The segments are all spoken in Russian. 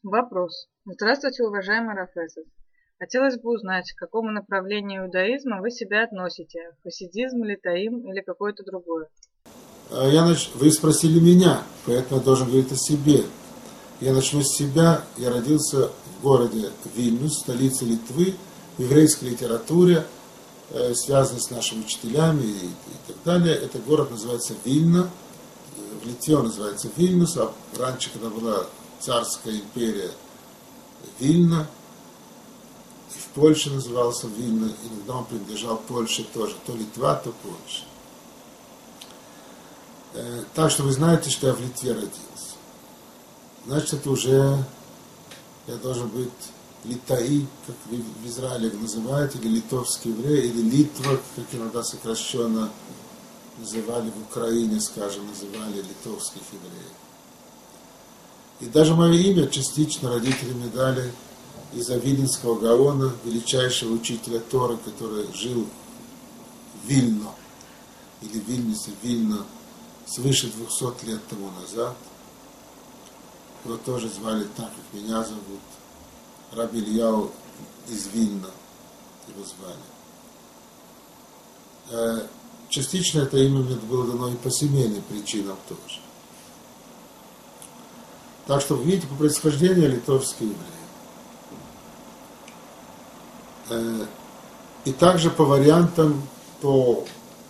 Вопрос. Здравствуйте, уважаемый Рафесов. Хотелось бы узнать, к какому направлению иудаизма вы себя относите? Хасидизм, литаим или какое-то другое? Вы спросили меня, поэтому я должен говорить о себе. Я начну с себя. Я родился в городе Вильнюс, столице Литвы, в еврейской литературе, связанной с нашими учителями и так далее. Этот город называется Вильна. В Литве он называется Вильнюс, а раньше, когда была царская империя Вильна, и в Польше назывался Вильна, иногда он принадлежал Польше тоже, то Литва, то Польша. Так что вы знаете, что я в Литве родился. Значит, это уже я должен быть литаи, как в Израиле называют, или литовский еврей, или Литва, как иногда сокращенно называли в Украине, скажем, называли литовских евреев. И даже мое имя частично родители мне дали из-за Виленского Гаона, величайшего учителя Торы, который жил в Вильно, или в Вильнюсе, Вильно, свыше 200 лет тому назад. Его тоже звали так, как меня зовут. Раби Ильяу из Вильна его звали. Частично это имя мне было дано и по семейным причинам тоже. Так что, видите, по происхождению литовский еврей. И также по вариантам, по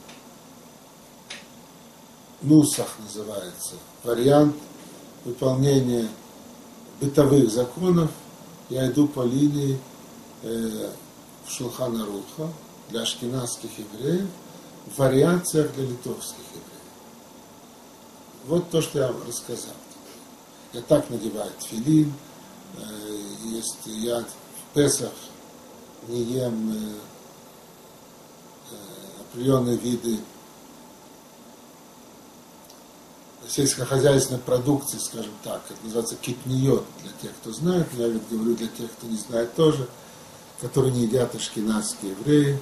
нусах называется, вариант выполнения бытовых законов, я иду по линии в Шулхан Аруха для ашкеназских евреев, в вариациях для литовских евреев. Вот то, что я вам рассказал. Я так надеваю тфилин, если я в Песах не ем определенные виды сельскохозяйственной продукции, скажем так, это называется китниот, для тех, кто знает, я ведь говорю для тех, кто не знает тоже, которые не едят ашкеназские евреи.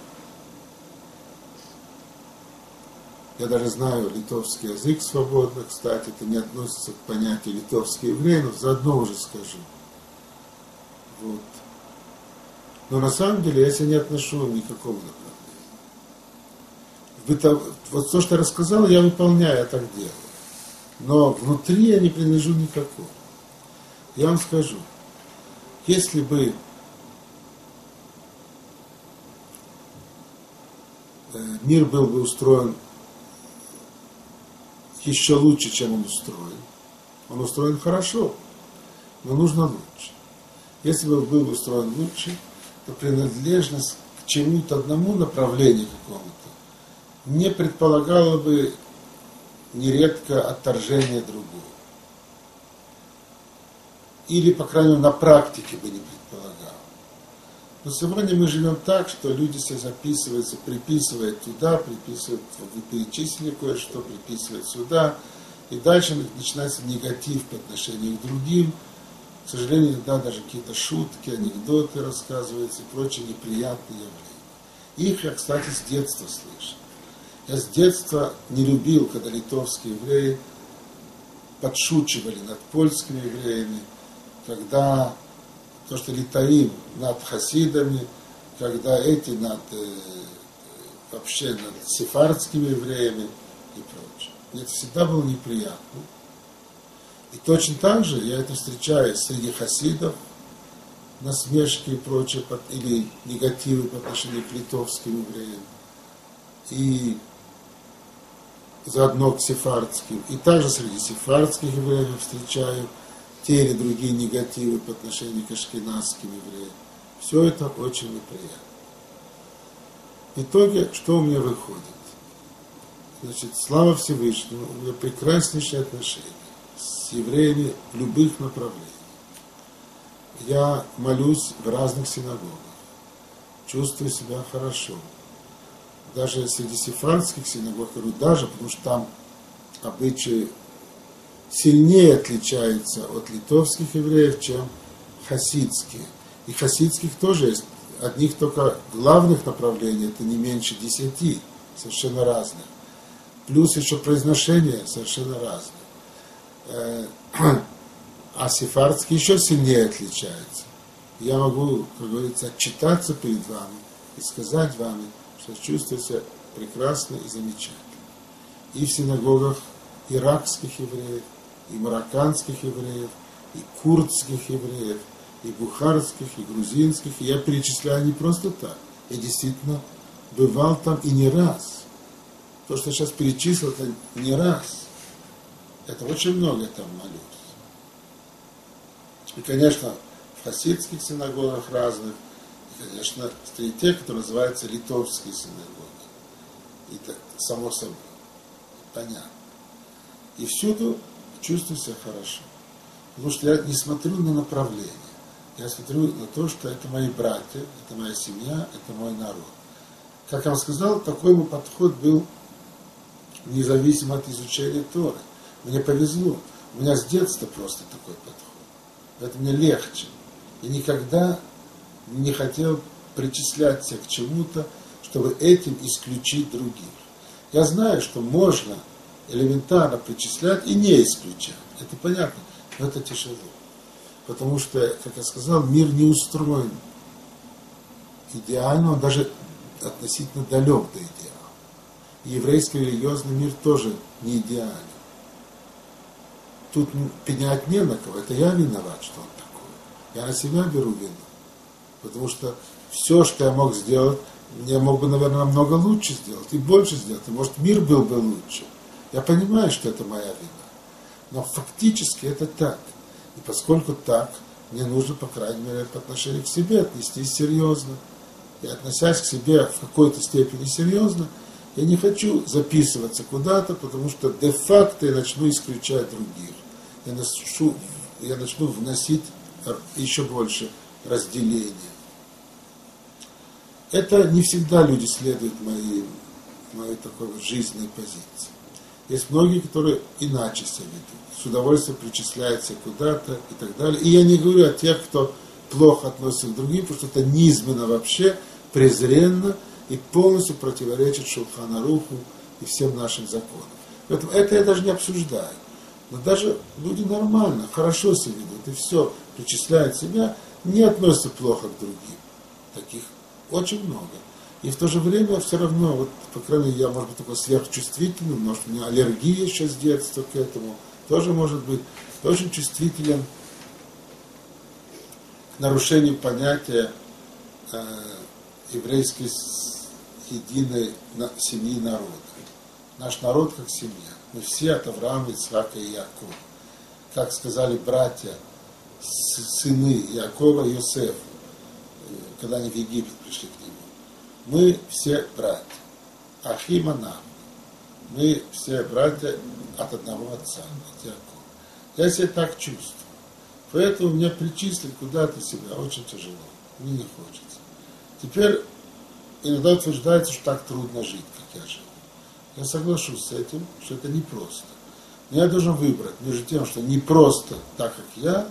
Я даже знаю литовский язык свободно, кстати, это не относится к понятию литовский еврей, но заодно уже скажу. Вот. Но на самом деле я себя не отношу ни к какому направлению. Вот то, что я рассказал, я выполняю, я так делаю. Но внутри я не принадлежу никакому. Я вам скажу, если бы мир был бы устроен еще лучше, чем он устроен хорошо, но нужно лучше. Если бы он был устроен лучше, то принадлежность к чему-то одному направлению какому-то не предполагала бы нередко отторжение другого. Или, по крайней мере, на практике бы не предполагало. Но сегодня мы живем так, что люди себе записываются, приписывают туда, приписывают, вы перечислили кое-что, приписывают сюда. И дальше начинается негатив по отношению к другим. К сожалению, иногда даже какие-то шутки, анекдоты рассказываются и прочие неприятные явления. Их я, кстати, с детства слышу. Я с детства не любил, когда литовские евреи подшучивали над польскими евреями, когда то, что литаим над хасидами, когда эти вообще над сефардскими евреями и прочее. Мне это всегда было неприятно. И точно так же я это встречаю среди хасидов, насмешки и прочее, или негативы по отношению к литовским евреям. И заодно к сефардским. И также среди сефардских евреев встречаю те или другие негативы по отношению к ашкеназским евреям. Все это очень неприятно. В итоге, что у меня выходит? Значит, слава Всевышнему, у меня прекраснейшие отношения с евреями в любых направлениях. Я молюсь в разных синагогах, чувствую себя хорошо. Даже среди сефардских синагог, говорю, даже, потому что там обычаи сильнее отличаются от литовских евреев, чем хасидские. И хасидских тоже есть. Одних только главных направлений, это не меньше 10, совершенно разных. Плюс еще произношение совершенно разное. А сефардский еще сильнее отличается. Я могу, как говорится, отчитаться перед вами и сказать вам, что чувствую себя прекрасно и замечательно. И в синагогах иракских евреев, и марокканских евреев, и курдских евреев, и бухарских, и грузинских. И я перечисляю не просто так. Я действительно бывал там и не раз. То, что я сейчас перечислил, это не раз. Это очень много я там молюсь. И, конечно, в хасидских синагогах разных, и, конечно, те, которые называются литовские синагоги. И это само собой. Понятно. И всюду чувствую себя хорошо. Потому что я не смотрю на направление. Я смотрю на то, что это мои братья, это моя семья, это мой народ. Как я вам сказал, такой мой подход был независимо от изучения Торы. Мне повезло. У меня с детства просто такой подход. Это мне легче. И никогда не хотел причислять себя к чему-то, чтобы этим исключить других. Я знаю, что можно элементарно причислять и не исключать. Это понятно, но это тяжело. Потому что, как я сказал, мир не устроен идеально, он даже относительно далек до идеала. И еврейский религиозный мир тоже не идеален. Тут пенять не на кого, это я виноват, что он такой. Я на себя беру вину. Потому что все, что я мог сделать, я мог бы, наверное, намного лучше сделать, и больше сделать, и может мир был бы лучше. Я понимаю, что это моя вина. Но фактически это так. И поскольку так, мне нужно, по крайней мере, по отношению к себе отнестись серьезно. И относясь к себе в какой-то степени серьезно, я не хочу записываться куда-то, потому что де-факто я начну исключать других. Я начну вносить еще больше разделения. Это не всегда люди следуют моей такой вот жизненной позиции. Есть многие, которые иначе себя ведут, с удовольствием причисляются куда-то и так далее. И я не говорю о тех, кто плохо относится к другим, потому что это низменно вообще, презренно и полностью противоречит Шулхан Аруху и всем нашим законам. Поэтому это я даже не обсуждаю. Но даже люди нормально, хорошо себя ведут, и все, причисляют себя, не относятся плохо к другим. Таких очень много. И в то же время все равно, вот, по крайней мере, я, может быть, такой сверхчувствительный, может, у меня аллергия еще с детства к этому, тоже может быть, я очень чувствителен к нарушению понятия еврейской единой семьи народа. Наш народ как семья. Мы все от Авраама, Ицхака и Якова. Как сказали братья, сыны Якова и Йосефа, когда они в Египет пришли к нему. Мы все братья. Ахима нам. Мы все братья от одного отца, от Якова. Я себя так чувствую. Поэтому меня причислить куда-то себя очень тяжело. Мне не хочется. Теперь иногда утверждается, что так трудно жить, как я живу. Я соглашусь с этим, что это непросто. Но я должен выбрать между тем, что непросто так, как я,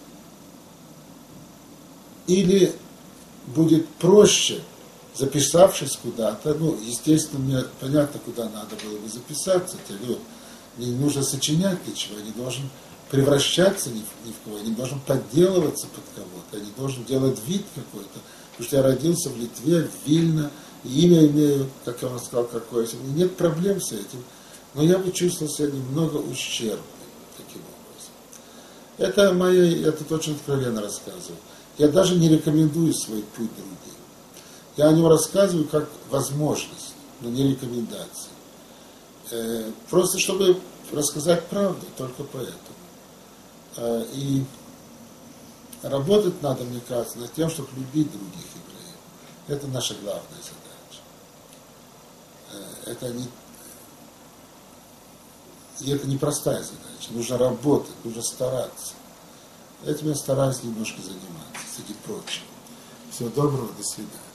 или будет проще, записавшись куда-то, ну, естественно, мне понятно, куда надо было бы записаться, мне не нужно сочинять ничего, я не должен превращаться ни в кого, я не должен подделываться под кого-то, я не должен делать вид какой-то, потому что я родился в Литве, в Вильно, и имя имею, как я вам сказал, какое-то, у меня нет проблем с этим, но я бы чувствовал себя немного ущербным таким образом. Я тут очень откровенно рассказываю. Я даже не рекомендую свой путь другим. Я о нем рассказываю как возможность, но не рекомендация. Просто чтобы рассказать правду, только поэтому. И работать надо, мне кажется, над тем, чтобы любить других евреев. Это наша главная задача. Это непростая задача. Нужно работать, нужно стараться. Этим я стараюсь немножко заниматься, среди прочего. Всего доброго, до свидания.